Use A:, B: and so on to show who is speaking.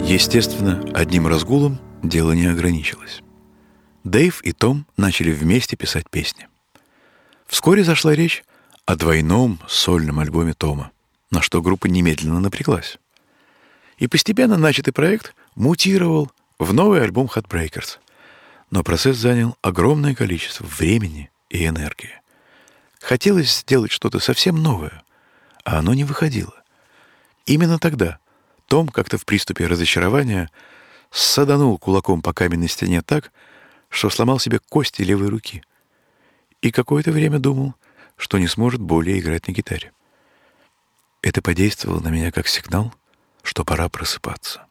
A: Естественно, одним разгулом дело не ограничилось. Дэйв и Том начали вместе писать песни. Вскоре зашла речь о двойном сольном альбоме Тома, на что группа немедленно напряглась. И постепенно начатый проект мутировал в новый альбом Heartbreakers. Но процесс занял огромное количество времени и энергии. Хотелось сделать что-то совсем новое, а оно не выходило. Именно тогда Том, как-то в приступе разочарования, саданул кулаком по каменной стене так, что сломал себе кости левой руки. И какое-то время думал, что не сможет более играть на гитаре. Это подействовало на меня как сигнал, что пора просыпаться.